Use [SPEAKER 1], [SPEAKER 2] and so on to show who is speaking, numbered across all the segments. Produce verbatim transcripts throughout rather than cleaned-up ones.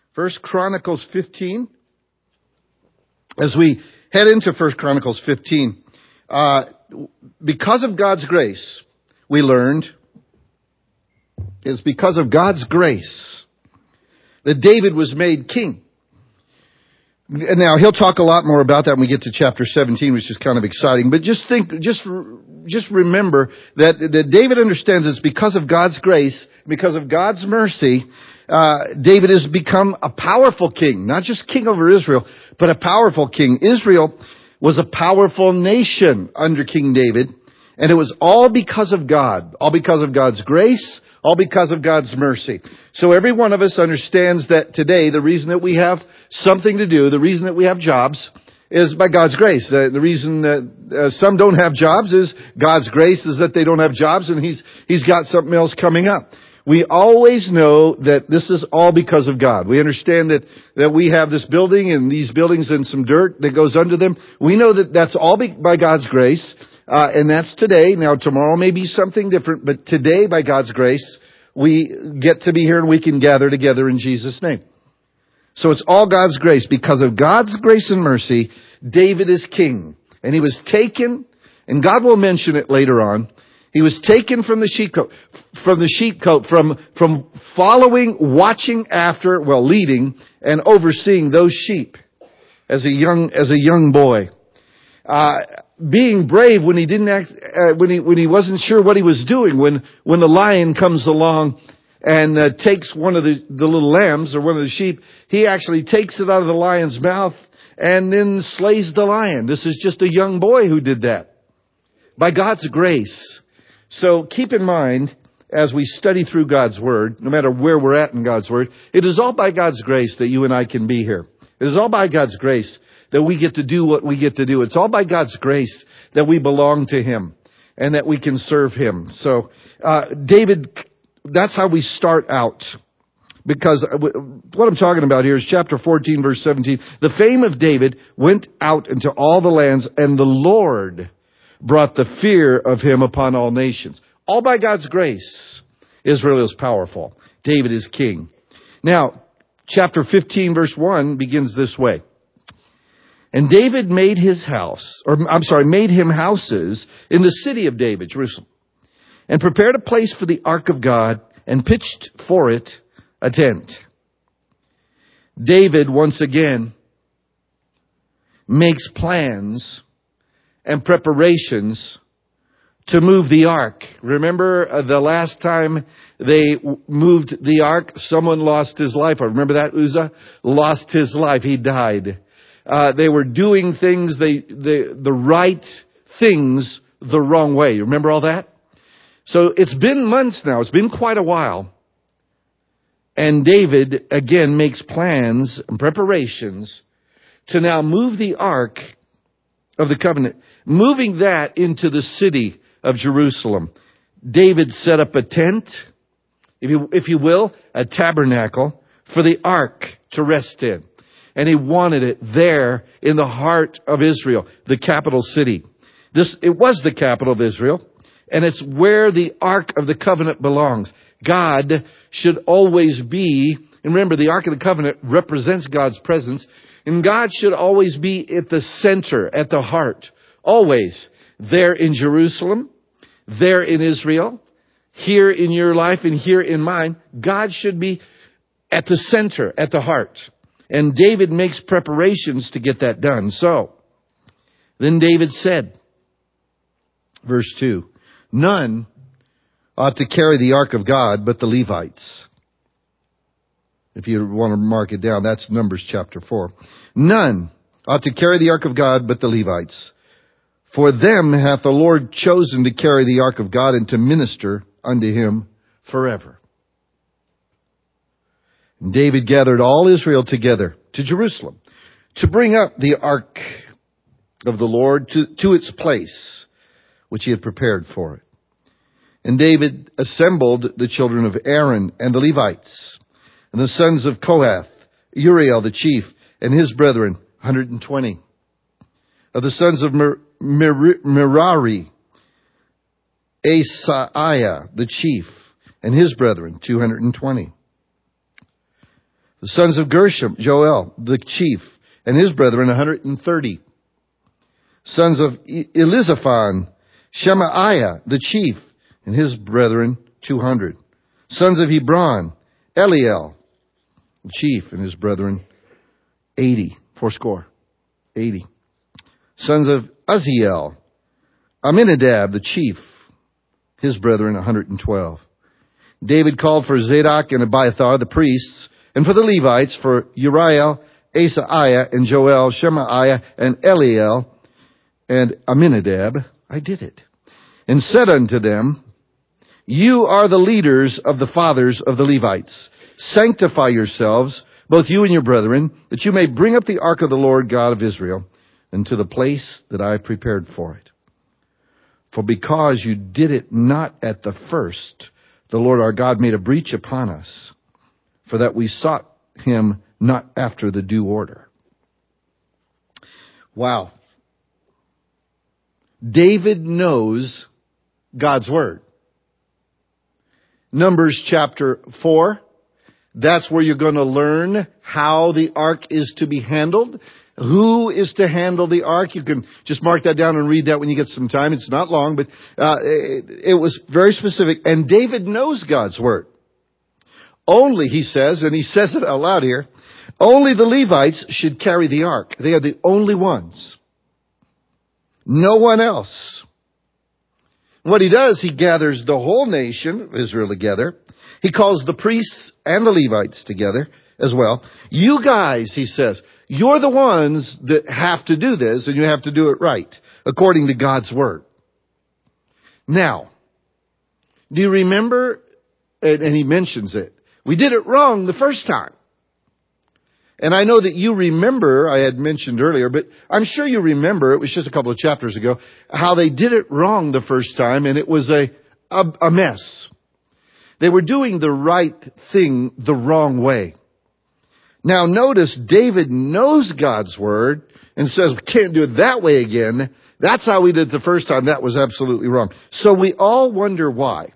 [SPEAKER 1] First Chronicles fifteen. As we head into First Chronicles fifteen, uh, because of God's grace, we learned, it's because of God's grace that David was made king. Now, he'll talk a lot more about that when we get to chapter seventeen, which is kind of exciting. But just think, just, just remember that, that David understands it's because of God's grace, because of God's mercy, uh, David has become a powerful king. Not just king over Israel, but a powerful king. Israel was a powerful nation under King David. And it was all because of God. All because of God's grace. All because of God's mercy. So every one of us understands that today the reason that we have something to do, the reason that we have jobs, is by God's grace. Uh, the reason that uh, some don't have jobs is God's grace is that they don't have jobs, and He's He's got something else coming up. We always know that this is all because of God. We understand that, that we have this building and these buildings and some dirt that goes under them. We know that that's all be, by God's grace. Uh, and that's today. Now, tomorrow may be something different, but today, by God's grace, we get to be here and we can gather together in Jesus' name. So it's all God's grace. Because of God's grace and mercy, David is king. And he was taken, and God will mention it later on, he was taken from the sheepcote, from the sheepcote, from, from following, watching after, well, leading and overseeing those sheep as a young, as a young boy. Uh, being brave when he didn't act, uh, when he, when he wasn't sure what he was doing, when, when the lion comes along and uh, takes one of the, the little lambs or one of the sheep, he actually takes it out of the lion's mouth and then slays the lion. This is just a young boy who did that. By God's grace. So keep in mind, as we study through God's Word, no matter where we're at in God's Word, it is all by God's grace that you and I can be here. It is all by God's grace that we get to do what we get to do. It's all by God's grace that we belong to Him and that we can serve Him. So, uh, David, that's how we start out. Because what I'm talking about here is chapter fourteen, verse seventeen. The fame of David went out into all the lands, and the Lord brought the fear of Him upon all nations. All by God's grace, Israel is powerful. David is king. Now, chapter fifteen, verse one begins this way. And David made his house, or I'm sorry, made him houses in the city of David, Jerusalem, and prepared a place for the ark of God, and pitched for it a tent. David, once again, makes plans and preparations to move the ark. Remember uh, the last time they w- moved the ark, someone lost his life. I remember that, Uzzah lost his life. He died. Uh, they were doing things, they, the, the right things the wrong way. You remember all that? So it's been months now. It's been quite a while. And David, again, makes plans and preparations to now move the ark of the covenant, moving that into the city of Jerusalem. David set up a tent, if you, if you will, a tabernacle for the ark to rest in. And he wanted it there in the heart of Israel, the capital city. This, it was the capital of Israel, and it's where the Ark of the Covenant belongs. God should always be, and remember, the Ark of the Covenant represents God's presence, and God should always be at the center, at the heart, always there in Jerusalem, there in Israel, here in your life and here in mine. God should be at the center, at the heart. And David makes preparations to get that done. So, then David said, verse two, none ought to carry the ark of God but the Levites. If you want to mark it down, that's Numbers chapter four. None ought to carry the ark of God but the Levites. For them hath the Lord chosen to carry the ark of God and to minister unto Him forever. And David gathered all Israel together to Jerusalem to bring up the ark of the Lord to, to its place, which he had prepared for it. And David assembled the children of Aaron and the Levites, and the sons of Kohath, Uriel the chief, and his brethren, one hundred twenty. Of the sons of Mer- Mer- Merari, Asaiah the chief, and his brethren, two hundred twenty. The sons of Gershom, Joel, the chief, and his brethren, one hundred thirty. Sons of Elizaphan, Shemaiah, the chief, and his brethren, two hundred. Sons of Hebron, Eliel, the chief, and his brethren, eighty. Fourscore. eighty. Sons of Uzziel, Aminadab, the chief, his brethren, one hundred twelve. David called for Zadok and Abiathar, the priests, and for the Levites, for Uriel, Asaiah, and Joel, Shemaiah, and Eliel, and Aminadab. I did it. And said unto them, you are the leaders of the fathers of the Levites. Sanctify yourselves, both you and your brethren, that you may bring up the ark of the Lord God of Israel into the place that I prepared for it. For because you did it not at the first, the Lord our God made a breach upon us, for that we sought him not after the due order. Wow. David knows God's word. Numbers chapter four. That's where you're going to learn how the ark is to be handled. Who is to handle the ark? You can just mark that down and read that when you get some time. It's not long, but uh, it, it was very specific. And David knows God's word. Only, he says, and he says it out loud here, only the Levites should carry the ark. They are the only ones. No one else. What he does, he gathers the whole nation of Israel together. He calls the priests and the Levites together as well. You guys, he says, you're the ones that have to do this, and you have to do it right, according to God's word. Now, do you remember, and, and he mentions it, we did it wrong the first time. And I know that you remember, I had mentioned earlier, but I'm sure you remember, it was just a couple of chapters ago, how they did it wrong the first time, and it was a, a, a mess. They were doing the right thing the wrong way. Now notice, David knows God's word and says, we can't do it that way again. That's how we did it the first time. That was absolutely wrong. So we all wonder why.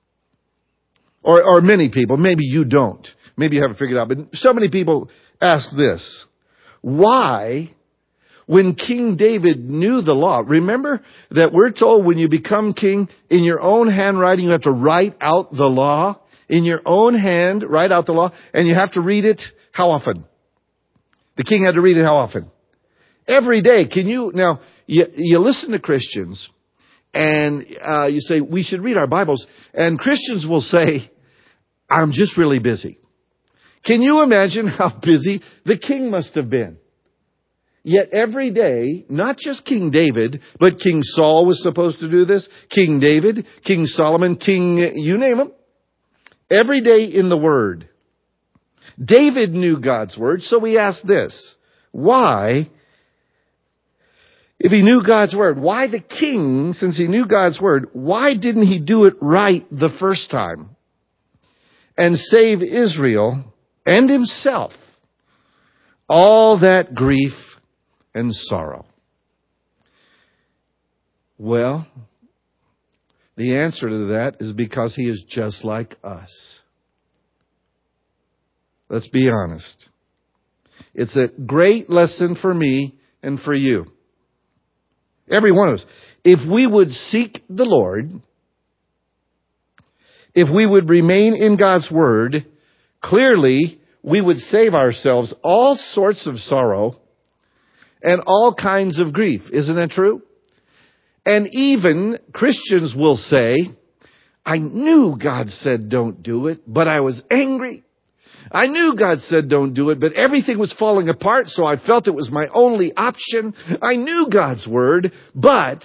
[SPEAKER 1] Or, or many people, maybe you don't. Maybe you haven't figured out, but so many people ask this. Why, when King David knew the law, remember that we're told when you become king, in your own handwriting, you have to write out the law. In your own hand, write out the law, and you have to read it how often? The king had to read it how often? Every day. Can you, now, you, you listen to Christians, and uh, you say, we should read our Bibles, and Christians will say, I'm just really busy. Can you imagine how busy the king must have been? Yet every day, not just King David, but King Saul was supposed to do this, King David, King Solomon, King, you name him. Every day in the Word. David knew God's Word, so we ask this. Why, if he knew God's Word, why the king, since he knew God's Word, why didn't he do it right the first time? And save Israel and himself all that grief and sorrow? Well, the answer to that is because he is just like us. Let's be honest. It's a great lesson for me and for you. Every one of us. If we would seek the Lord, if we would remain in God's Word, clearly we would save ourselves all sorts of sorrow and all kinds of grief. Isn't that true? And even Christians will say, I knew God said don't do it, but I was angry. I knew God said don't do it, but everything was falling apart, so I felt it was my only option. I knew God's word, but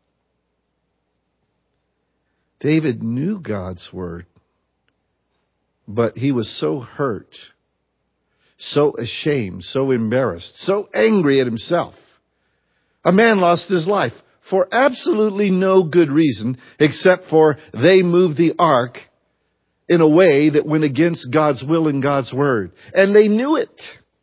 [SPEAKER 1] David knew God's word, but he was so hurt, so ashamed, so embarrassed, so angry at himself. A man lost his life for absolutely no good reason, except for they moved the ark in a way that went against God's will and God's word. And they knew it.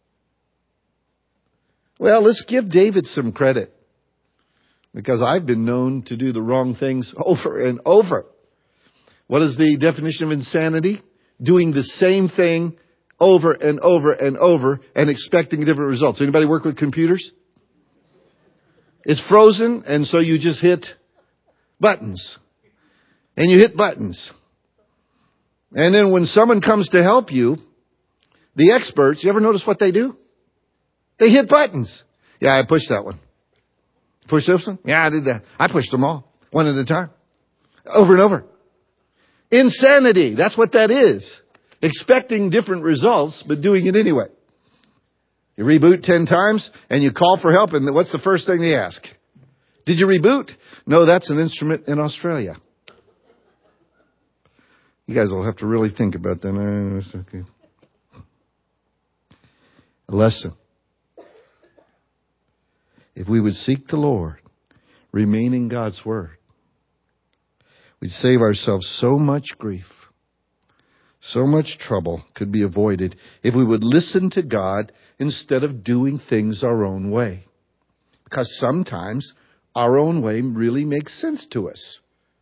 [SPEAKER 1] Well, let's give David some credit, because I've been known to do the wrong things over and over. What is the definition of insanity? Doing the same thing over and over and over and expecting different results. Anybody work with computers? It's frozen, and so you just hit buttons. And you hit buttons. And then when someone comes to help you, the experts, you ever notice what they do? They hit buttons. Yeah, I pushed that one. Push this one? Yeah, I did that. I pushed them all, one at a time. Over and over. Insanity. That's what that is. Expecting different results, but doing it anyway. You reboot ten times, and you call for help, and what's the first thing they ask? Did you reboot? No, that's an instrument in Australia. You guys will have to really think about that. Okay. A lesson. If we would seek the Lord, remain in God's Word, we'd save ourselves so much grief, so much trouble could be avoided if we would listen to God instead of doing things our own way. Because sometimes our own way really makes sense to us.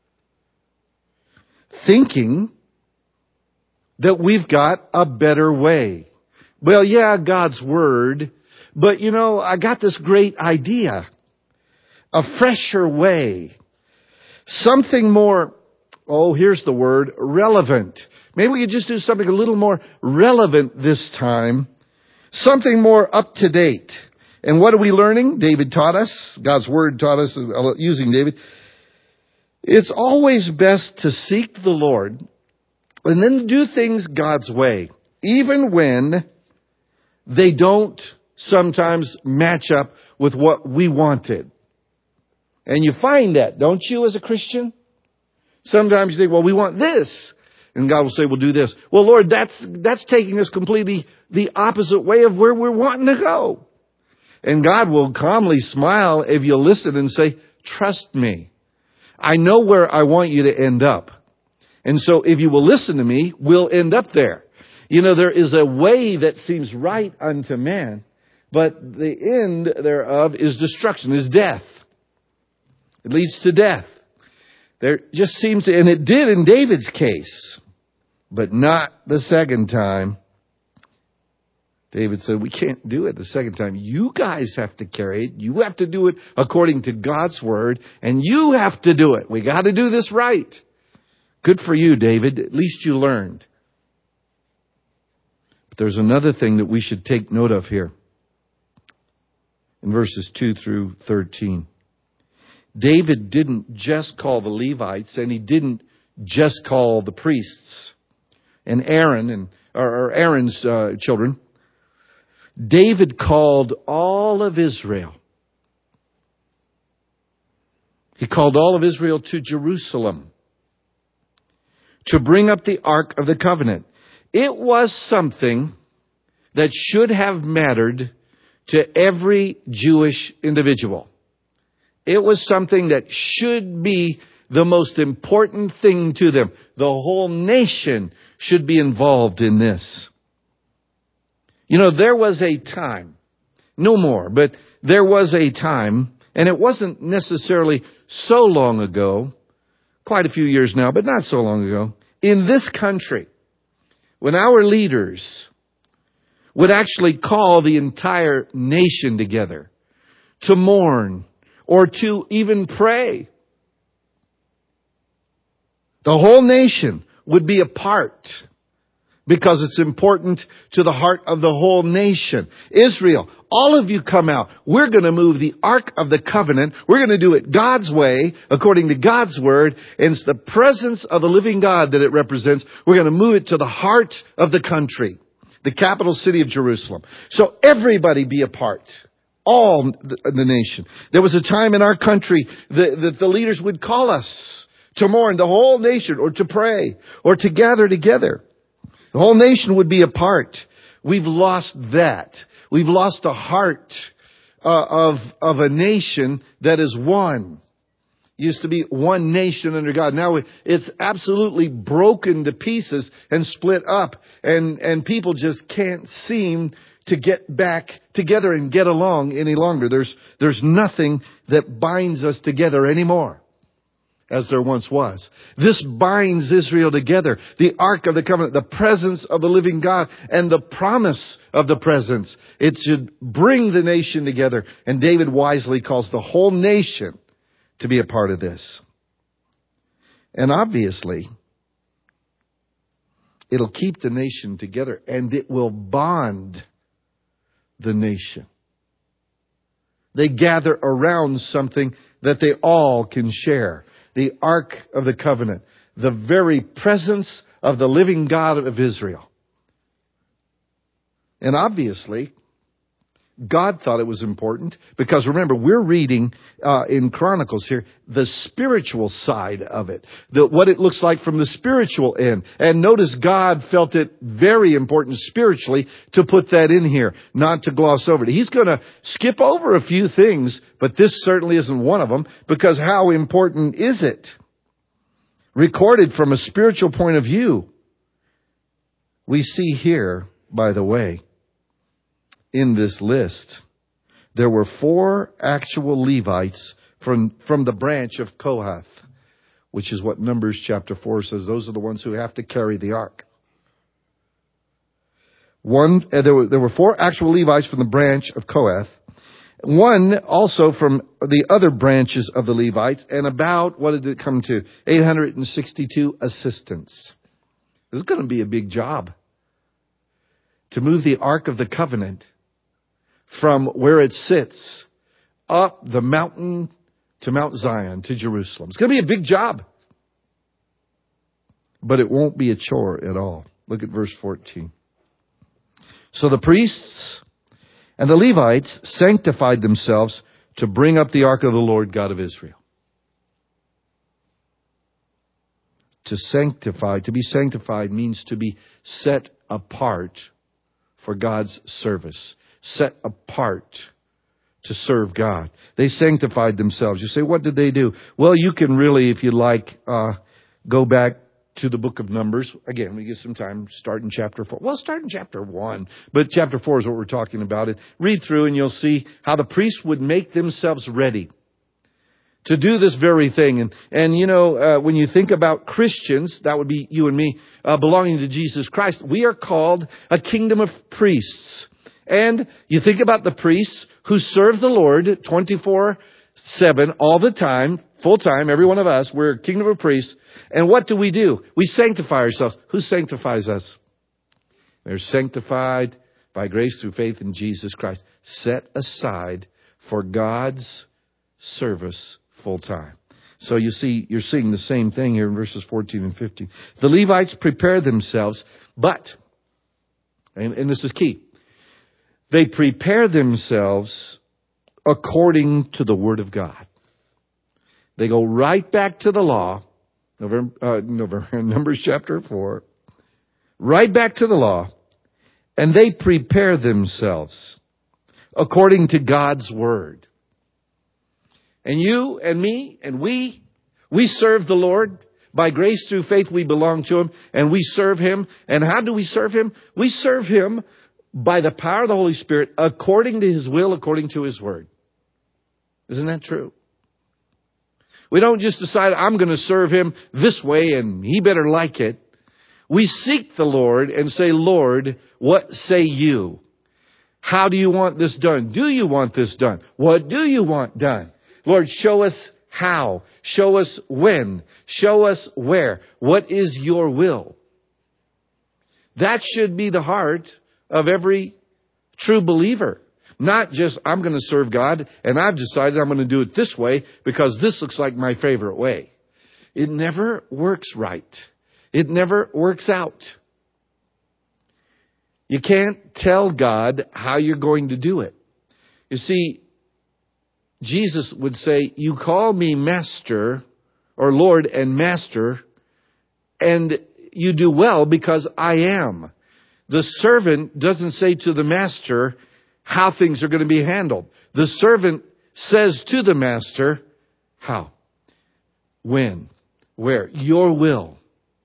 [SPEAKER 1] Thinking that we've got a better way. Well, yeah, God's Word, but you know, I got this great idea. A fresher way. Something more, oh, here's the word, relevant. Maybe we could just do something a little more relevant this time. Something more up to date. And what are we learning? David taught us. God's Word taught us, using David. It's always best to seek the Lord and then do things God's way, even when they don't sometimes match up with what we wanted. And you find that, don't you, as a Christian? Sometimes you think, well, we want this. And God will say, well, do this. Well, Lord, that's that's taking us completely the opposite way of where we're wanting to go. And God will calmly smile if you listen and say, trust me. I know where I want you to end up. And so if you will listen to me, we'll end up there. You know, there is a way that seems right unto man, but the end thereof is destruction, is death. It leads to death. There just seems to, and it did in David's case, but not the second time. David said, we can't do it the second time. You guys have to carry it. You have to do it according to God's Word, and you have to do it. We got to do this right. Good for you, David. At least you learned. But there's another thing that we should take note of here. In verses two through thirteen. David didn't just call the Levites, and he didn't just call the priests and Aaron and or Aaron's uh, children. David called all of Israel. He called all of Israel to Jerusalem to bring up the Ark of the Covenant. It was something that should have mattered to every Jewish individual. It was something that should be the most important thing to them. The whole nation should be involved in this. You know, there was a time, no more, but there was a time, and it wasn't necessarily so long ago, quite a few years now, but not so long ago, in this country, when our leaders would actually call the entire nation together to mourn or to even pray. The whole nation would be a part because it's important to the heart of the whole nation. Israel, all of you come out. We're going to move the Ark of the Covenant. We're going to do it God's way, according to God's Word. And it's the presence of the living God that it represents. We're going to move it to the heart of the country, the capital city of Jerusalem. So everybody be a part. All the, the nation. There was a time in our country that, that the leaders would call us to mourn, the whole nation, or to pray, or to gather together. The whole nation would be a part. We've lost that. We've lost the heart uh, of of a nation that is one. Used to be one nation under God. Now it's absolutely broken to pieces and split up, and and people just can't seem to get back together and get along any longer. There's there's nothing that binds us together anymore. as there once was. This binds Israel together. The Ark of the Covenant, the presence of the living God, and the promise of the presence. It should bring the nation together. And David wisely calls the whole nation to be a part of this. And obviously, it'll keep the nation together, and it will bond the nation. They gather around something that they all can share. The Ark of the Covenant. The very presence of the living God of Israel. And obviously, God thought it was important, because remember, we're reading uh, in Chronicles here the spiritual side of it, the, what it looks like from the spiritual end. And notice God felt it very important spiritually to put that in here, not to gloss over it. He's going to skip over a few things, but this certainly isn't one of them, because how important is it? Recorded from a spiritual point of view, we see here, by the way, in this list, there were four actual Levites from, from the branch of Kohath, which is what Numbers chapter four says. Those are the ones who have to carry the ark. One, uh, there were, there were four actual Levites from the branch of Kohath. One also from the other branches of the Levites, and about, what did it come to? eight hundred sixty-two assistants. This is going to be a big job. To move the Ark of the Covenant from where it sits up the mountain to Mount Zion, to Jerusalem. It's going to be a big job. But it won't be a chore at all. Look at verse fourteen. So the priests and the Levites sanctified themselves to bring up the ark of the Lord God of Israel. To sanctify, to be sanctified means to be set apart for God's service. Set apart to serve God. They sanctified themselves. You say, what did they do? Well, you can really, if you like, uh, go back to the book of Numbers. Again, we get some time, start in chapter four. Well, start in chapter one. But chapter four is what we're talking about. And read through and you'll see how the priests would make themselves ready to do this very thing. And, and you know, uh, when you think about Christians, that would be you and me, uh, belonging to Jesus Christ, we are called a kingdom of priests. And you think about the priests who serve the Lord twenty-four seven all the time, full time, every one of us. We're a kingdom of priests. And what do we do? We sanctify ourselves. Who sanctifies us? They're sanctified by grace through faith in Jesus Christ. Set aside for God's service full time. So you see, you're seeing the same thing here in verses fourteen and fifteen. The Levites prepare themselves, but, and, and this is key, they prepare themselves according to the Word of God. They go right back to the law, November, uh, November, Numbers chapter four, right back to the law, and they prepare themselves according to God's Word. And you and me and we, we serve the Lord. By grace through faith we belong to Him, and we serve Him. And how do we serve Him? We serve Him by the power of the Holy Spirit, according to His will, according to His Word. Isn't that true? We don't just decide, I'm going to serve Him this way and He better like it. We seek the Lord and say, Lord, what say you? How do you want this done? Do you want this done? What do you want done? Lord, show us how. Show us when. Show us where. What is your will? That should be the heart of every true believer. Not just, I'm going to serve God and I've decided I'm going to do it this way because this looks like my favorite way. It never works right. It never works out. You can't tell God how you're going to do it. You see, Jesus would say, you call me Master or Lord and Master, and you do well because I am. The servant doesn't say to the master how things are going to be handled. The servant says to the master, how, when, where, your will.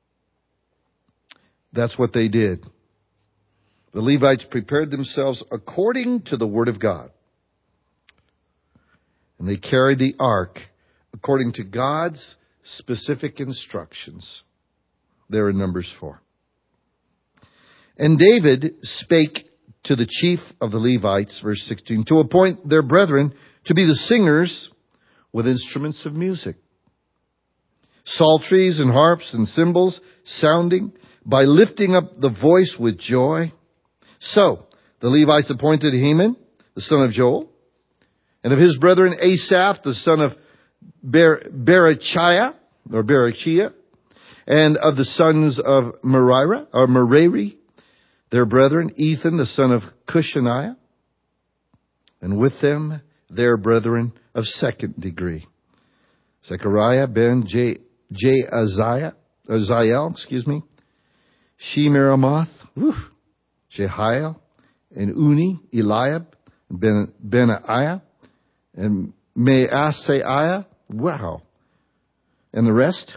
[SPEAKER 1] That's what they did. The Levites prepared themselves according to the Word of God. And they carried the ark according to God's specific instructions. There in Numbers four. And David spake to the chief of the Levites, verse sixteen, to appoint their brethren to be the singers with instruments of music, psalteries and harps and cymbals sounding, by lifting up the voice with joy. So the Levites appointed Heman, the son of Joel, and of his brethren Asaph, the son of Ber- Berechiah, or Berechiah, and of the sons of Merari, or Merari, their brethren, Ethan, the son of Cushaniah, and with them their brethren of second degree, Zechariah ben Je- Jeaziah, Aziel, excuse me, Shemiramoth, whew, Jehiel, and Uni, Eliab, Ben Benaiah, and Maaseiah, wow, and the rest.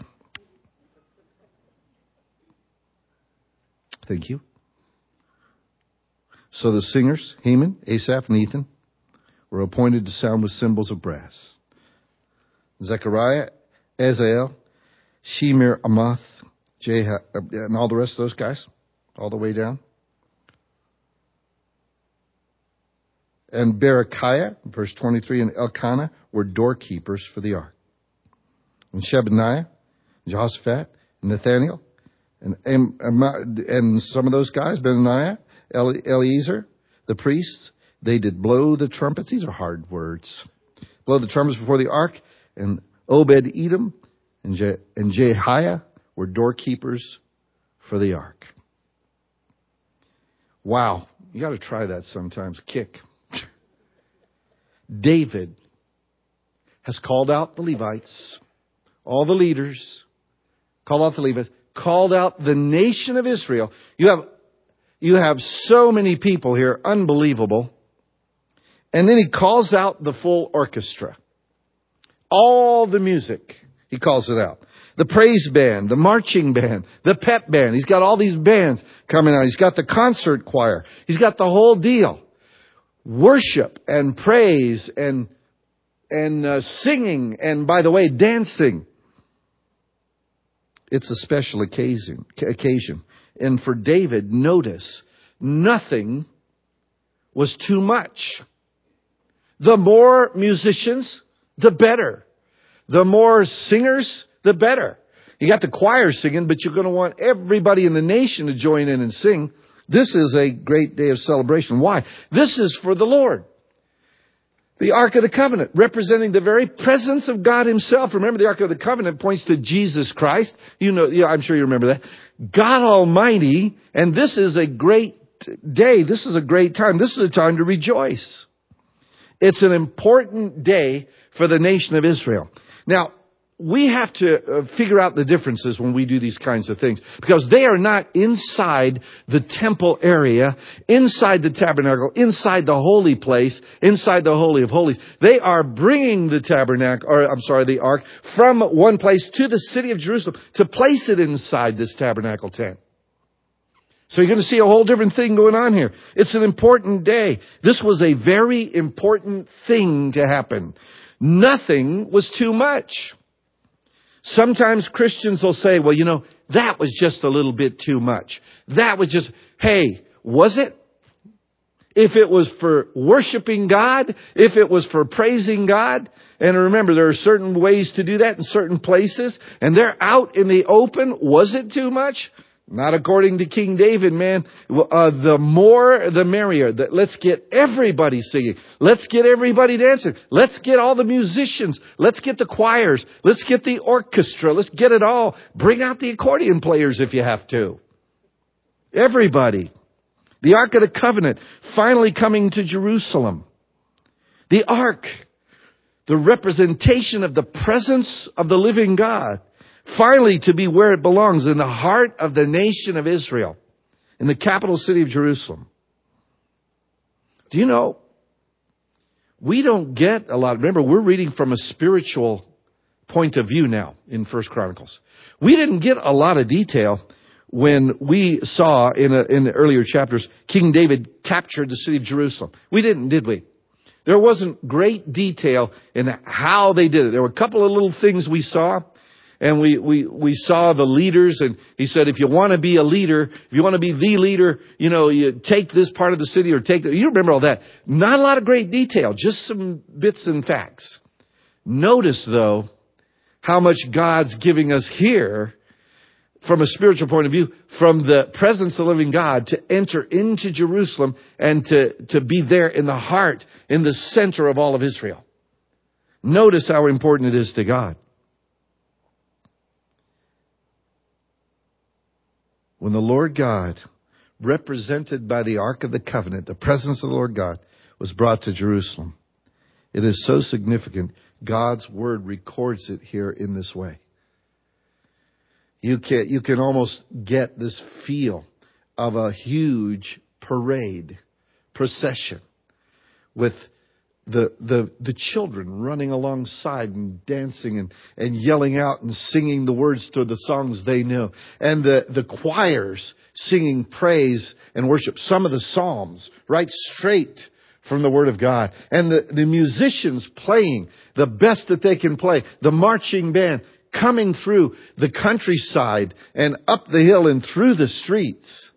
[SPEAKER 1] Thank you. So the singers, Heman, Asaph, and Ethan, were appointed to sound with cymbals of brass. Zechariah, Azael, Shemiramoth, Jehiel, and all the rest of those guys, all the way down. And Berechiah, verse twenty-three, and Elkanah were doorkeepers for the ark. And Shebaniah, Jehoshaphat, and Nathaniel, and, and, and some of those guys, Benaniah, Eliezer, the priests, they did blow the trumpets. These are hard words. Blow the trumpets before the ark. And Obed-Edom and, Je- and Jehiah were doorkeepers for the ark. Wow. You got to try that sometimes. Kick. David has called out the Levites, all the leaders, called out the Levites, called out the nation of Israel. You have, you have so many people here, unbelievable. And then he calls out the full orchestra. All the music, he calls it out. The praise band, the marching band, the pep band. He's got all these bands coming out. He's got the concert choir. He's got the whole deal. Worship and praise and and uh, singing and, by the way, dancing. It's a special occasion. occasion. And for David, notice, nothing was too much. The more musicians, the better. The more singers, the better. You got the choir singing, but you're going to want everybody in the nation to join in and sing. This is a great day of celebration. Why? This is for the Lord. The Ark of the Covenant, representing the very presence of God Himself. Remember, the Ark of the Covenant points to Jesus Christ. You know, yeah, I'm sure you remember that. God Almighty, and this is a great day. This is a great time. This is a time to rejoice. It's an important day for the nation of Israel. Now, we have to uh, figure out the differences when we do these kinds of things, because they are not inside the temple area, inside the tabernacle, inside the holy place, inside the Holy of Holies. They are bringing the tabernacle, or I'm sorry, the ark, from one place to the city of Jerusalem to place it inside this tabernacle tent. So you're going to see a whole different thing going on here. It's an important day. This was a very important thing to happen. Nothing was too much. Sometimes Christians will say, well, you know, that was just a little bit too much. That was just, hey, was it? If it was for worshiping God, if it was for praising God, and remember, there are certain ways to do that in certain places, and they're out in the open, was it too much? Not according to King David, man. Uh, the more, the merrier. Let's get everybody singing. Let's get everybody dancing. Let's get all the musicians. Let's get the choirs. Let's get the orchestra. Let's get it all. Bring out the accordion players if you have to. Everybody. The Ark of the Covenant finally coming to Jerusalem. The Ark, the representation of the presence of the living God. Finally, to be where it belongs, in the heart of the nation of Israel, in the capital city of Jerusalem. Do you know, we don't get a lot. Remember, we're reading from a spiritual point of view now in First Chronicles. We didn't get a lot of detail when we saw in, a, in the earlier chapters, King David captured the city of Jerusalem. We didn't, did we? There wasn't great detail in how they did it. There were a couple of little things we saw. and we, we, we saw the leaders, and he said, if you want to be a leader, if you want to be the leader, you know, you take this part of the city or take the, you remember all that. Not a lot of great detail, just some bits and facts. Notice, though, how much God's giving us here from a spiritual point of view, from the presence of the living God, to enter into Jerusalem and to, to be there in the heart, in the center of all of Israel. Notice how important it is to God. When the Lord God, represented by the Ark of the Covenant, the presence of the Lord God, was brought to Jerusalem, it is so significant. God's Word records it here in this way. You can, you can almost get this feel of a huge parade, procession, with the, the, the children running alongside and dancing and, and yelling out and singing the words to the songs they knew. And the, the choirs singing praise and worship. Some of the psalms, right straight from the Word of God. And the, the musicians playing the best that they can play. The marching band coming through the countryside and up the hill and through the streets.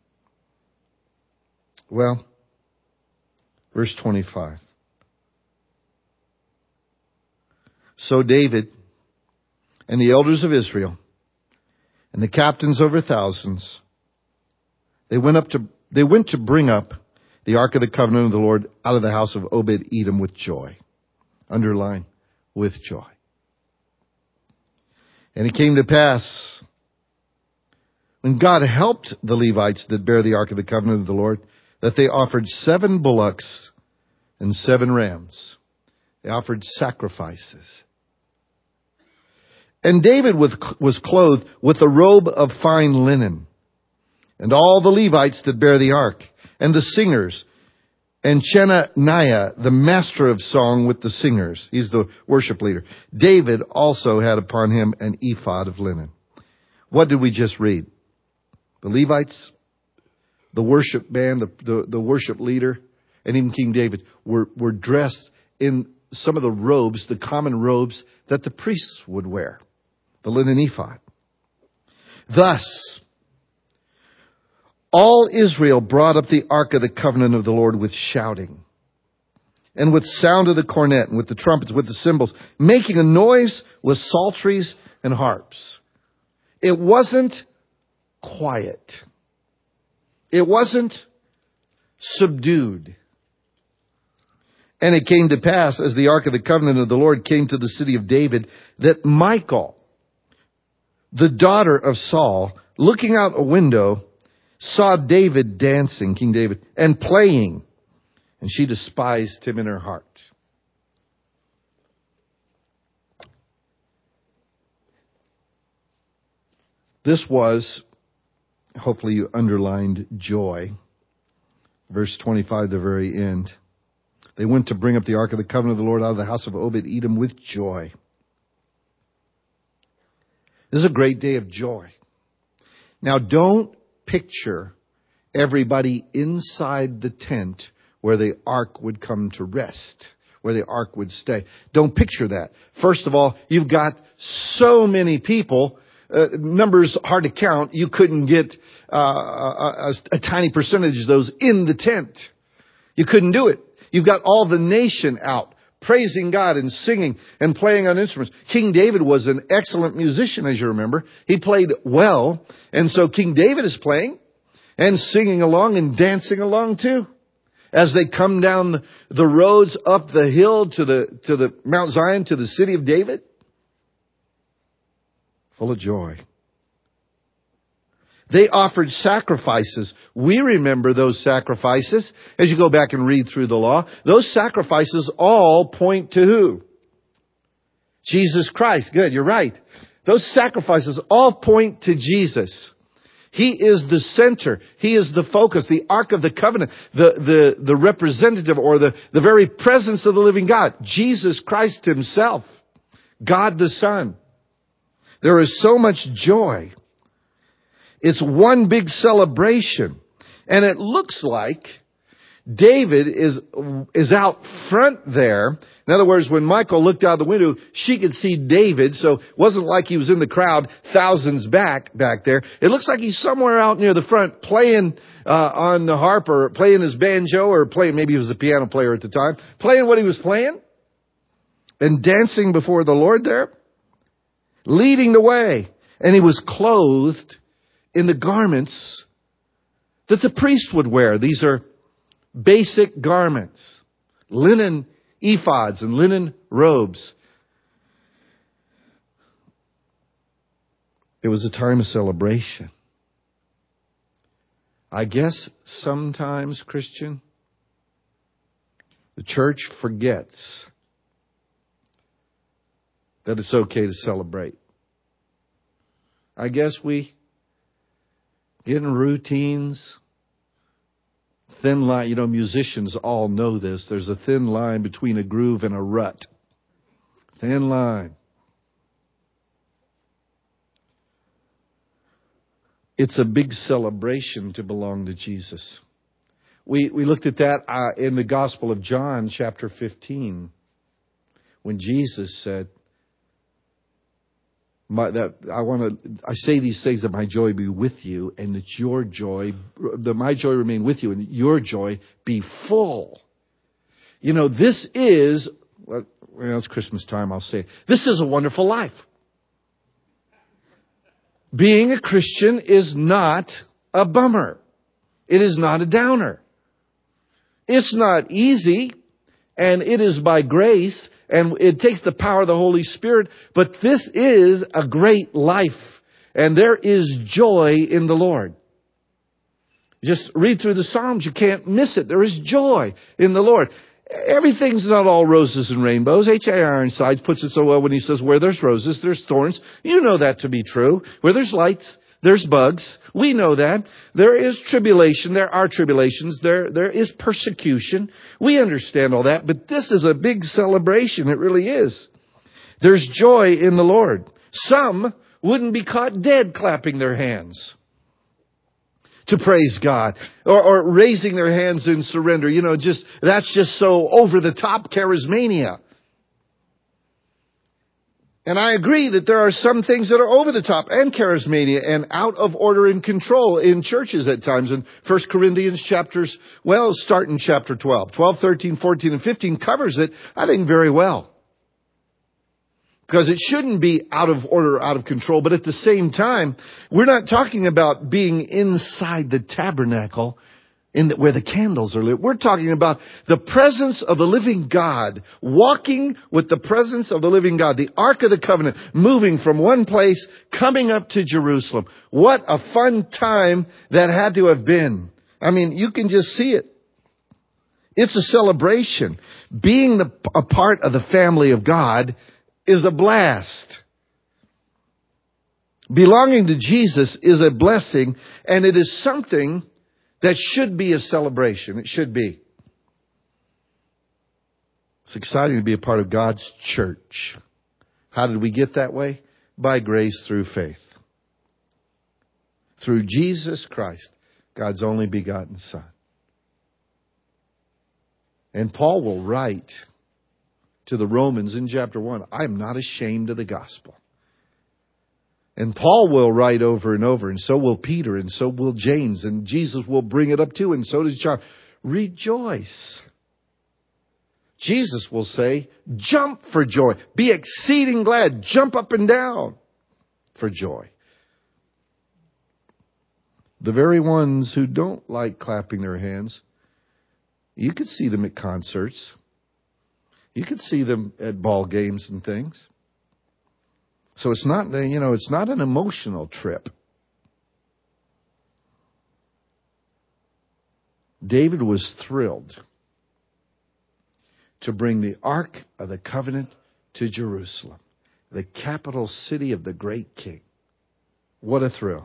[SPEAKER 1] Well, verse twenty-five. So David and the elders of Israel and the captains over thousands, they went up to they went to bring up the Ark of the Covenant of the Lord out of the house of Obed-Edom with joy. Underline, with joy. And it came to pass, when God helped the Levites that bear the Ark of the Covenant of the Lord, that they offered seven bullocks and seven rams. They offered sacrifices. And David was clothed with a robe of fine linen. And all the Levites that bear the ark, and the singers, and Chenaniah, the master of song with the singers. He's the worship leader. David also had upon him an ephod of linen. What did we just read? The Levites, the worship band, the, the, the worship leader, and even King David were, were dressed in some of the robes, the common robes that the priests would wear. The linen ephod. Thus, all Israel brought up the Ark of the Covenant of the Lord with shouting, and with sound of the cornet, and with the trumpets, with the cymbals, making a noise with psalteries and harps. It wasn't quiet. It wasn't subdued. And it came to pass, as the Ark of the Covenant of the Lord came to the city of David, that Michal, the daughter of Saul, looking out a window, saw David dancing, King David, and playing. And she despised him in her heart. This was, hopefully you underlined joy. Verse twenty-five, the very end. They went to bring up the Ark of the Covenant of the Lord out of the house of Obed-Edom with joy. This is a great day of joy. Now don't picture everybody inside the tent where the ark would come to rest, where the ark would stay. Don't picture that. First of all, you've got so many people, uh, numbers hard to count. You couldn't get uh, a, a, a tiny percentage of those in the tent. You couldn't do it. You've got all the nation out, praising God and singing and playing on instruments. King David was an excellent musician, as you remember. He played well. And so King David is playing and singing along and dancing along too. As they come down the, the roads up the hill to the, to the Mount Zion, to the city of David. Full of joy. They offered sacrifices. We remember those sacrifices as you go back and read through the law. Those sacrifices all point to who? Jesus Christ. Good, you're right. Those sacrifices all point to Jesus. He is the center. He is the focus, the Ark of the Covenant, the, the, the representative or the, the very presence of the living God. Jesus Christ Himself. God the Son. There is so much joy. It's one big celebration. And it looks like David is, is out front there. In other words, when Michal looked out the window, she could see David. So it wasn't like he was in the crowd thousands back, back there. It looks like he's somewhere out near the front playing, uh, on the harp or playing his banjo or playing, maybe he was a piano player at the time, playing what he was playing and dancing before the Lord there, leading the way. And he was clothed in the garments that the priest would wear. These are basic garments, linen ephods and linen robes. It was a time of celebration. I guess sometimes, Christian, the church forgets that it's okay to celebrate. I guess we get in routines. Thin line, you know, musicians all know this. There's a thin line between a groove and a rut. Thin line. It's a big celebration to belong to Jesus. We we looked at that uh, in the Gospel of John, chapter fifteen, when Jesus said, My, that I want to. I say these things that my joy be with you, and that your joy, that my joy remain with you, and your joy be full. You know, this is. Well, it's Christmas time. I'll say it. This is a wonderful life. Being a Christian is not a bummer. It is not a downer. It's not easy, and it is by grace. And it takes the power of the Holy Spirit. But this is a great life. And there is joy in the Lord. Just read through the Psalms. You can't miss it. There is joy in the Lord. Everything's not all roses and rainbows. H A Ironsides puts it so well when he says, where there's roses, there's thorns. You know that to be true. Where there's lights, there's bugs. We know that. There is tribulation. There are tribulations. There, there is persecution. We understand all that. But this is a big celebration. It really is. There's joy in the Lord. Some wouldn't be caught dead clapping their hands to praise God, or, or raising their hands in surrender. You know, just, that's just so over the top charismania. And I agree that there are some things that are over the top and charismania and out of order and control in churches at times. In First Corinthians chapters, well, start in chapter twelve. twelve, thirteen, fourteen, and fifteen covers it, I think, very well. Because it shouldn't be out of order, out of control. But at the same time, we're not talking about being inside the tabernacle in the, where the candles are lit. We're talking about the presence of the living God, walking with the presence of the living God, the Ark of the Covenant, moving from one place, coming up to Jerusalem. What a fun time that had to have been. I mean, you can just see it. It's a celebration. Being the, a part of the family of God is a blast. Belonging to Jesus is a blessing, and it is something that should be a celebration. It should be. It's exciting to be a part of God's church. How did we get that way? By grace through faith. Through Jesus Christ, God's only begotten Son. And Paul will write to the Romans in chapter one, I am not ashamed of the gospel. And Paul will write over and over, and so will Peter, and so will James, and Jesus will bring it up too, and so does John. Rejoice. Jesus will say, jump for joy. Be exceeding glad. Jump up and down for joy. The very ones who don't like clapping their hands, you could see them at concerts. You could see them at ball games and things. So it's not, you know, it's not an emotional trip. David was thrilled to bring the Ark of the Covenant to Jerusalem, the capital city of the great king. What a thrill.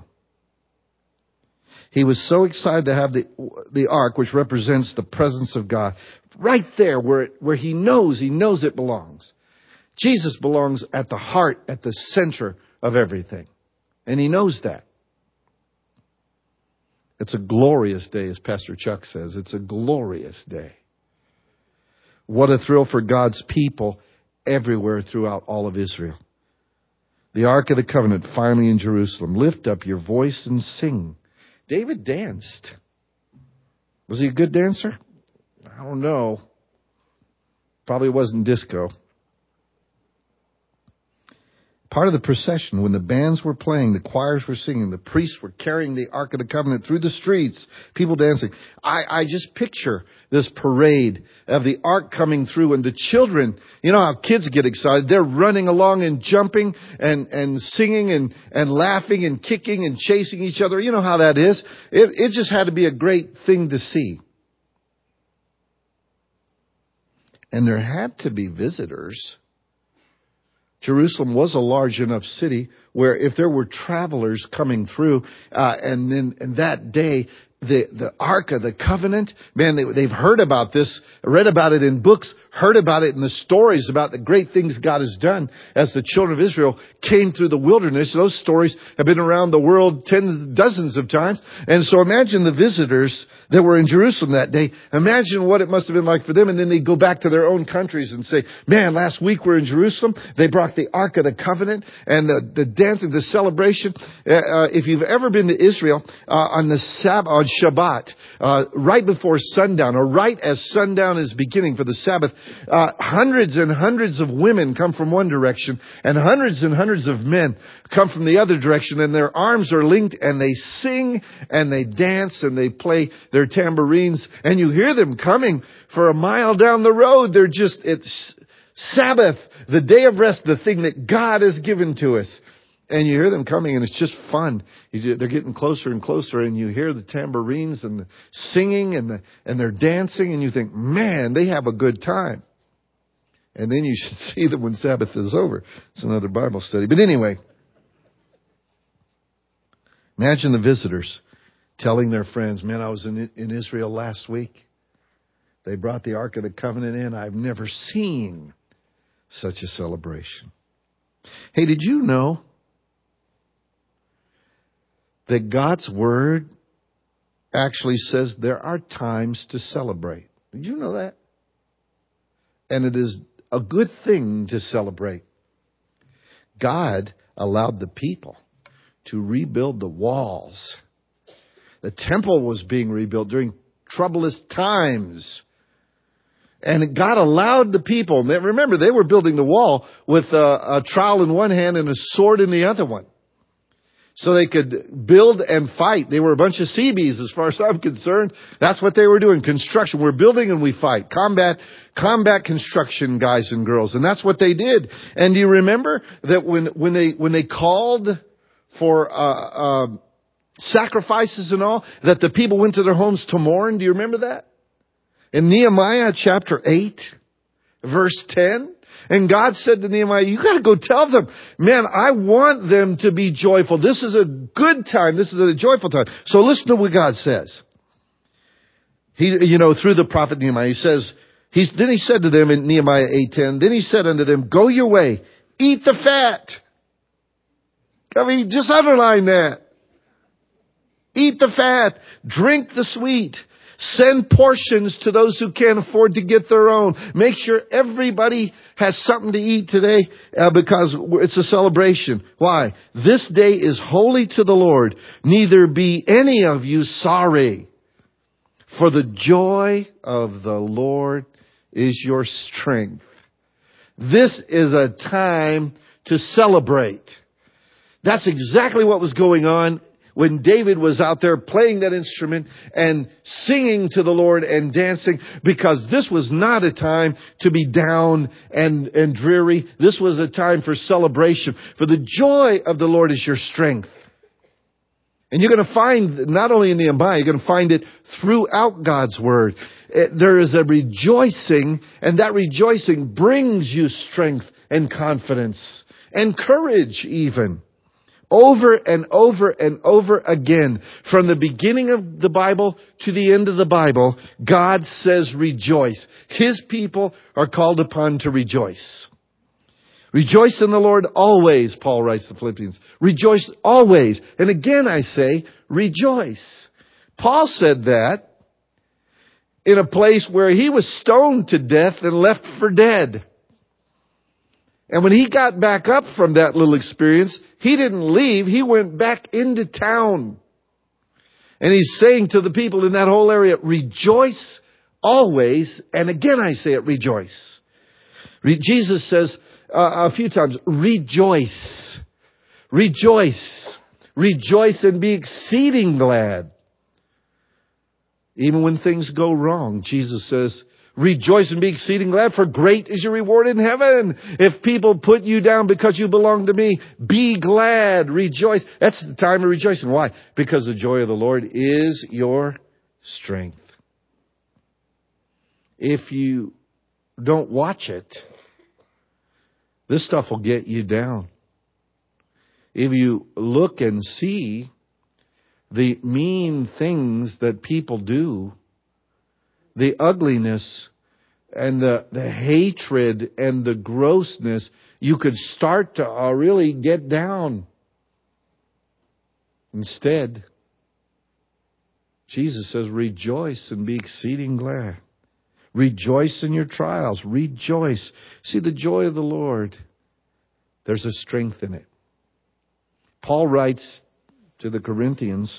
[SPEAKER 1] He was so excited to have the, the Ark, which represents the presence of God, right there where, it, where he knows, he knows it belongs. Jesus belongs at the heart, at the center of everything. And he knows that. It's a glorious day, as Pastor Chuck says. It's a glorious day. What a thrill for God's people everywhere throughout all of Israel. The Ark of the Covenant finally in Jerusalem. Lift up your voice and sing. David danced. Was he a good dancer? I don't know. Probably wasn't disco. Part of the procession, when the bands were playing, the choirs were singing, the priests were carrying the Ark of the Covenant through the streets, people dancing. I, I just picture this parade of the Ark coming through, and the children, you know how kids get excited. They're running along and jumping and, and singing and, and laughing and kicking and chasing each other. You know how that is. It, it just had to be a great thing to see. And there had to be visitors. Jerusalem was a large enough city where if there were travelers coming through, uh, and then and that day, the, the Ark of the Covenant, man, they, they've heard about this, read about it in books, heard about it in the stories about the great things God has done as the children of Israel came through the wilderness. Those stories have been around the world tens, dozens of times. And so imagine the visitors that were in Jerusalem that day. Imagine what it must have been like for them. And then they go back to their own countries and say, man, last week we're in Jerusalem. They brought the Ark of the Covenant and the, the dancing, the celebration. Uh, if you've ever been to Israel, uh, on the Sabbath, on Shabbat, uh, right before sundown, or right as sundown is beginning for the Sabbath, uh, hundreds and hundreds of women come from one direction, and hundreds and hundreds of men come from the other direction, and their arms are linked, and they sing, and they dance, and they play their tambourines, and you hear them coming for a mile down the road. They're just, it's Sabbath, the day of rest, the thing that God has given to us. And you hear them coming, and it's just fun. You, they're getting closer and closer, and you hear the tambourines and the singing, and the, and they're dancing, and you think, man, they have a good time. And then you should see them when Sabbath is over. It's another Bible study. But anyway, imagine the visitors telling their friends, man, I was in, in Israel last week. They brought the Ark of the Covenant in. I've never seen such a celebration. Hey, did you know that God's Word actually says there are times to celebrate? Did you know that? And it is a good thing to celebrate. God allowed the people to rebuild the walls. The temple was being rebuilt during troublous times. And God allowed the people, remember, they were building the wall with a, a trowel in one hand and a sword in the other one. So they could build and fight. They were a bunch of C Bs as far as I'm concerned. That's what they were doing. Construction. We're building and we fight. Combat, combat construction guys and girls. And that's what they did. And do you remember that when, when they, when they called for, uh, uh, sacrifices and all, that the people went to their homes to mourn? Do you remember that? In Nehemiah chapter eight, verse ten. And God said to Nehemiah, you got to go tell them, man, I want them to be joyful. This is a good time. This is a joyful time. So listen to what God says. He, you know, through the prophet Nehemiah, he says, he's, then he said to them in Nehemiah eight ten, then he said unto them, go your way, eat the fat. I mean, just underline that. Eat the fat, drink the sweet. Send portions to those who can't afford to get their own. Make sure everybody has something to eat today uh, because it's a celebration. Why? This day is holy to the Lord. Neither be any of you sorry. For the joy of the Lord is your strength. This is a time to celebrate. That's exactly what was going on when David was out there playing that instrument and singing to the Lord and dancing, because this was not a time to be down and, and dreary. This was a time for celebration. For the joy of the Lord is your strength. And you're going to find, not only in Nehemiah, you're going to find it throughout God's Word. There is a rejoicing, and that rejoicing brings you strength and confidence and courage even. Over and over and over again, from the beginning of the Bible to the end of the Bible, God says rejoice. His people are called upon to rejoice. Rejoice in the Lord always, Paul writes to Philippians. Rejoice always. And again I say, rejoice. Paul said that in a place where he was stoned to death and left for dead. And when he got back up from that little experience, he didn't leave. He went back into town. And he's saying to the people in that whole area, rejoice always. And again, I say it, rejoice. Re- Jesus says uh, a few times, rejoice. Rejoice. Rejoice and be exceeding glad. Even when things go wrong, Jesus says, rejoice and be exceeding glad, for great is your reward in heaven. If people put you down because you belong to me, be glad, rejoice. That's the time of rejoicing. Why? Because the joy of the Lord is your strength. If you don't watch it, this stuff will get you down. If you look and see the mean things that people do, the ugliness and the, the hatred and the grossness, you could start to uh, really get down. Instead, Jesus says, rejoice and be exceeding glad. Rejoice in your trials. Rejoice. See, the joy of the Lord, there's a strength in it. Paul writes to the Corinthians,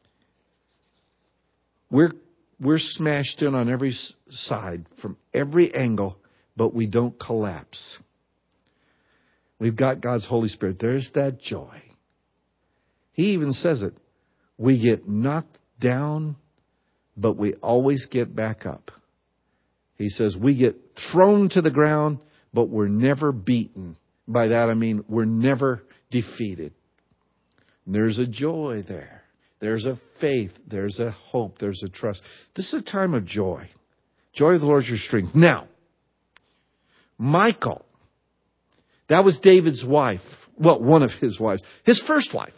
[SPEAKER 1] we're We're smashed in on every side, from every angle, but we don't collapse. We've got God's Holy Spirit. There's that joy. He even says it. We get knocked down, but we always get back up. He says we get thrown to the ground, but we're never beaten. By that I mean we're never defeated. There's a joy there. There's a faith. There's a hope. There's a trust. This is a time of joy. Joy of the Lord is your strength. Now, Michal, that was David's wife. Well, one of his wives. His first wife.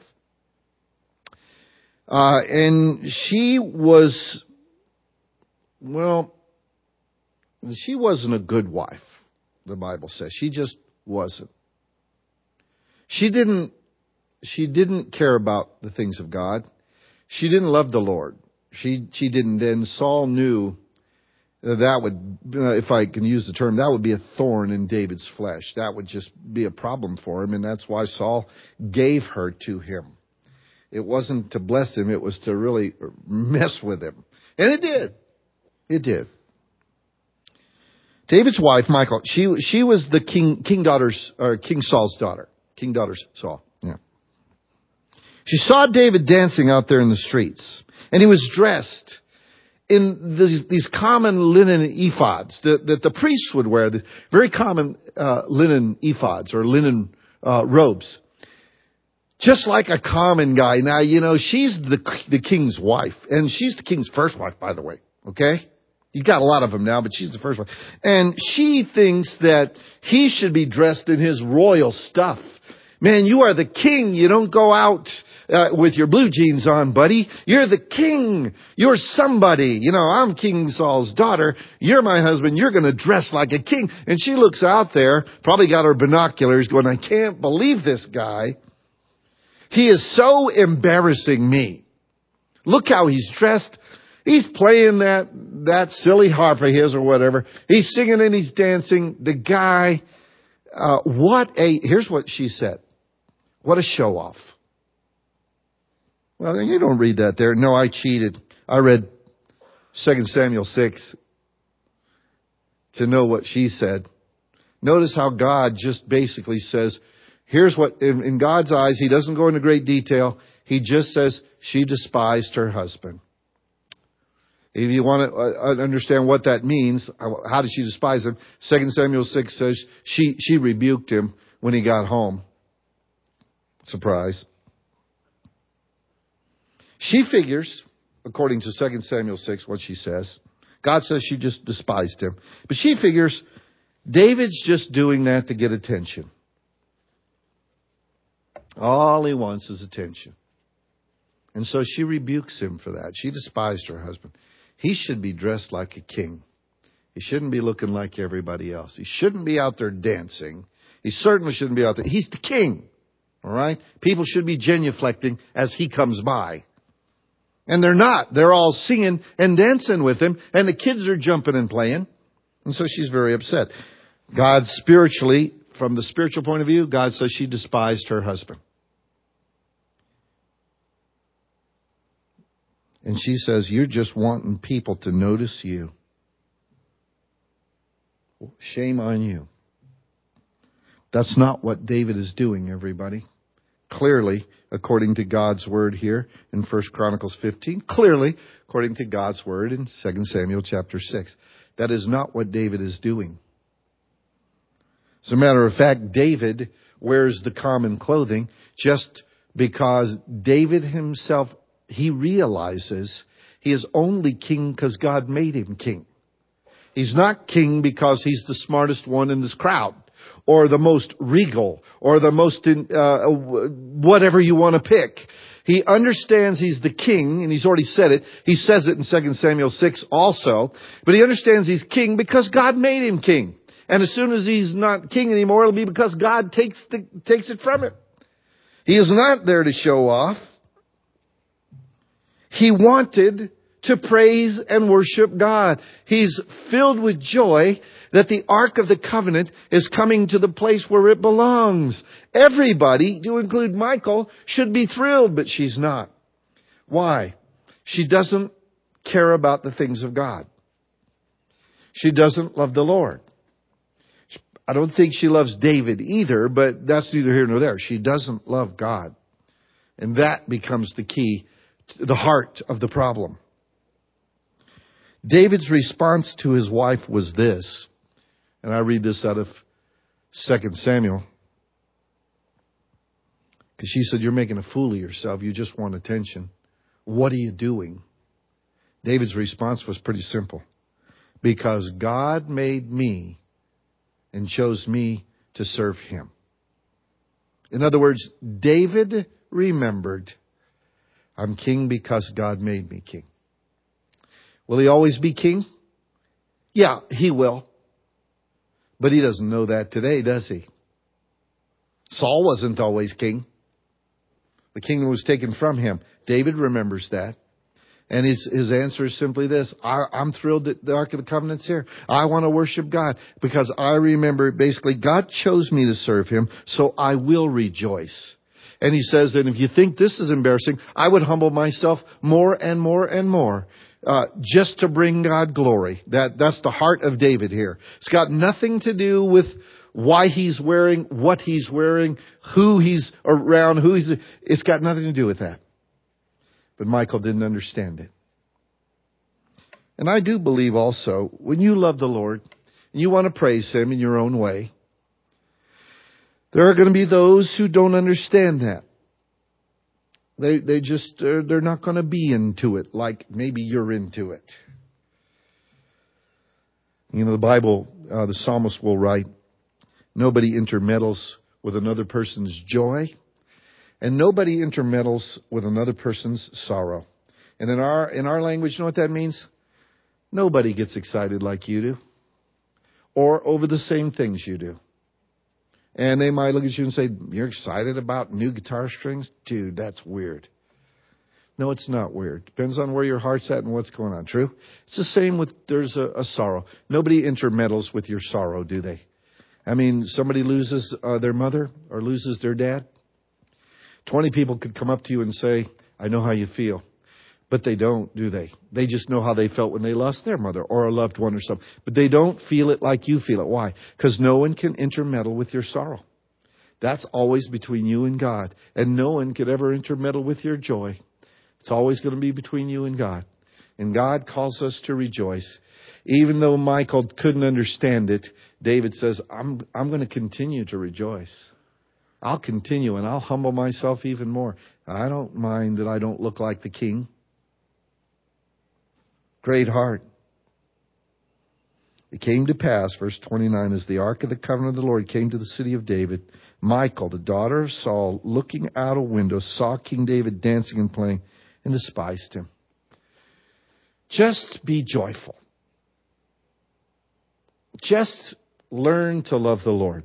[SPEAKER 1] Uh, and she was, well, she wasn't a good wife, the Bible says. She just wasn't. She didn't, she didn't care about the things of God. She didn't love the Lord. She she didn't. And Saul knew that would, if I can use the term, that would be a thorn in David's flesh. That would just be a problem for him. And that's why Saul gave her to him. It wasn't to bless him. It was to really mess with him. And it did. It did. David's wife, Michal, she she was the king king daughter's or King Saul's daughter. King daughter's Saul. Yeah. She saw David dancing out there in the streets, and he was dressed in these, these common linen ephods that, that the priests would wear, the very common uh, linen ephods or linen uh, robes. Just like a common guy. Now, you know, she's the the king's wife, and she's the king's first wife, by the way, okay? You've got a lot of them now, but she's the first one. And she thinks that he should be dressed in his royal stuff. Man, you are the king. You don't go out uh, with your blue jeans on, buddy. You're the king. You're somebody. You know, I'm King Saul's daughter. You're my husband. You're going to dress like a king. And she looks out there, probably got her binoculars going, I can't believe this guy. He is so embarrassing me. Look how he's dressed. He's playing that, that silly harp of his or whatever. He's singing and he's dancing. The guy, uh, what a, here's what she said. What a show off. Well, you don't read that there. No, I cheated. I read Second Samuel six to know what she said. Notice how God just basically says, here's what, in, in God's eyes, he doesn't go into great detail. He just says she despised her husband. If you want to uh, understand what that means, how did she despise him? Second Samuel six says she, she rebuked him when he got home. Surprise. She figures, according to Second Samuel six, what she says. God says she just despised him. But she figures David's just doing that to get attention. All he wants is attention. And so she rebukes him for that. She despised her husband. He should be dressed like a king. He shouldn't be looking like everybody else. He shouldn't be out there dancing. He certainly shouldn't be out there. He's the king. All right? People should be genuflecting as he comes by. And they're not. They're all singing and dancing with him, and the kids are jumping and playing. And so she's very upset. God spiritually, from the spiritual point of view, God says she despised her husband. And she says, you're just wanting people to notice you. Shame on you. That's not what David is doing, everybody. Clearly, according to God's word here in First Chronicles fifteen. Clearly, according to God's word in Second Samuel chapter six. That is not what David is doing. As a matter of fact, David wears the common clothing just because David himself, he realizes he is only king because God made him king. He's not king because he's the smartest one in this crowd, or the most regal, or the most, uh, whatever you want to pick. He understands he's the king, and he's already said it. He says it in Second Samuel six also. But he understands he's king because God made him king. And as soon as he's not king anymore, it'll be because God takes the, takes it from him. He is not there to show off. He wanted to praise and worship God. He's filled with joy that the Ark of the Covenant is coming to the place where it belongs. Everybody, to include Michal, should be thrilled, but she's not. Why? She doesn't care about the things of God. She doesn't love the Lord. I don't think she loves David either, but that's neither here nor there. She doesn't love God. And that becomes the key, the heart of the problem. David's response to his wife was this, and I read this out of Second Samuel, because she said, you're making a fool of yourself. You just want attention. What are you doing? David's response was pretty simple. Because God made me and chose me to serve him. In other words, David remembered, I'm king because God made me king. Will he always be king? Yeah, he will. But he doesn't know that today, does he? Saul wasn't always king. The kingdom was taken from him. David remembers that. And his, his answer is simply this. I, I'm thrilled that the Ark of the Covenant's here. I want to worship God because I remember basically God chose me to serve him, so I will rejoice. And he says that if you think this is embarrassing, I would humble myself more and more and more. Uh, just to bring God glory. That, that's the heart of David here. It's got nothing to do with why he's wearing, what he's wearing, who he's around, who he's, it's got nothing to do with that. But Michal didn't understand it. And I do believe also, when you love the Lord, and you want to praise him in your own way, there are going to be those who don't understand that. They they just, uh, they're not going to be into it like maybe you're into it. You know, the Bible, uh, the psalmist will write, nobody intermeddles with another person's joy, and nobody intermeddles with another person's sorrow. And in our in our language, you know what that means? Nobody gets excited like you do, or over the same things you do. And they might look at you and say, you're excited about new guitar strings? Dude, that's weird. No, it's not weird. Depends on where your heart's at and what's going on. True? It's the same with, there's a, a sorrow. Nobody intermeddles with your sorrow, do they? I mean, somebody loses uh, their mother or loses their dad. Twenty people could come up to you and say, I know how you feel. But they don't, do they? They just know how they felt when they lost their mother or a loved one or something. But they don't feel it like you feel it. Why? Because no one can intermeddle with your sorrow. That's always between you and God. And no one could ever intermeddle with your joy. It's always going to be between you and God. And God calls us to rejoice. Even though Michal couldn't understand it, David says, I'm, I'm going to continue to rejoice. I'll continue and I'll humble myself even more. I don't mind that I don't look like the king. Great heart. It came to pass, verse twenty-nine, as the ark of the covenant of the Lord came to the city of David, Michal, the daughter of Saul, looking out a window, saw King David dancing and playing, and despised him. Just be joyful. Just learn to love the Lord.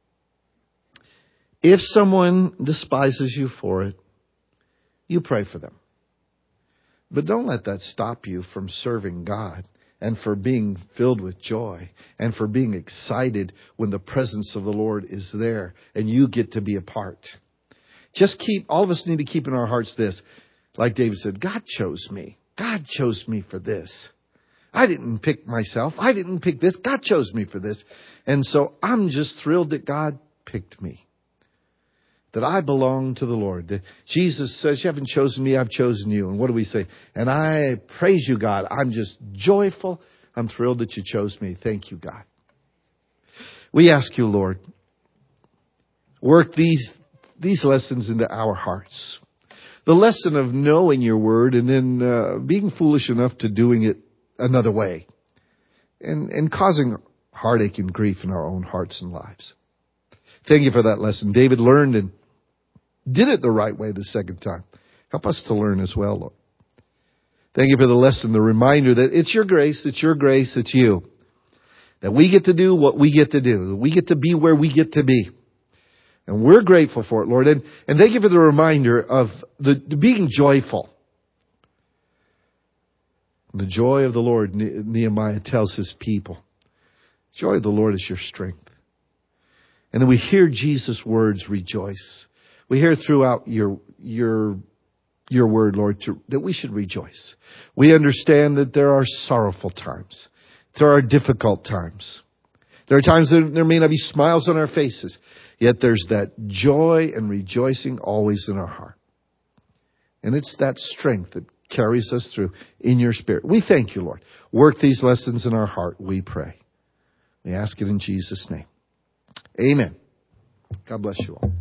[SPEAKER 1] If someone despises you for it, you pray for them. But don't let that stop you from serving God and for being filled with joy and for being excited when the presence of the Lord is there and you get to be a part. Just keep, all of us need to keep in our hearts this. Like David said, God chose me. God chose me for this. I didn't pick myself. I didn't pick this. God chose me for this. And so I'm just thrilled that God picked me. That I belong to the Lord. That Jesus says, you haven't chosen me, I've chosen you. And what do we say? And I praise you, God. I'm just joyful. I'm thrilled that you chose me. Thank you, God. We ask you, Lord, work these, these lessons into our hearts. The lesson of knowing your word and then uh, being foolish enough to doing it another way. And, and causing heartache and grief in our own hearts and lives. Thank you for that lesson. David learned and did it the right way the second time. Help us to learn as well, Lord. Thank you for the lesson, the reminder that it's your grace, it's your grace, it's you. That we get to do what we get to do. That we get to be where we get to be. And we're grateful for it, Lord. And, and thank you for the reminder of the, the being joyful. The joy of the Lord, Nehemiah tells his people. Joy of the Lord is your strength. And then we hear Jesus' words, rejoice. We hear throughout your your your word, Lord, to, that we should rejoice. We understand that there are sorrowful times. There are difficult times. There are times that there may not be smiles on our faces. Yet there's that joy and rejoicing always in our heart. And it's that strength that carries us through in your Spirit. We thank you, Lord. Work these lessons in our heart, we pray. We ask it in Jesus' name. Amen. God bless you all.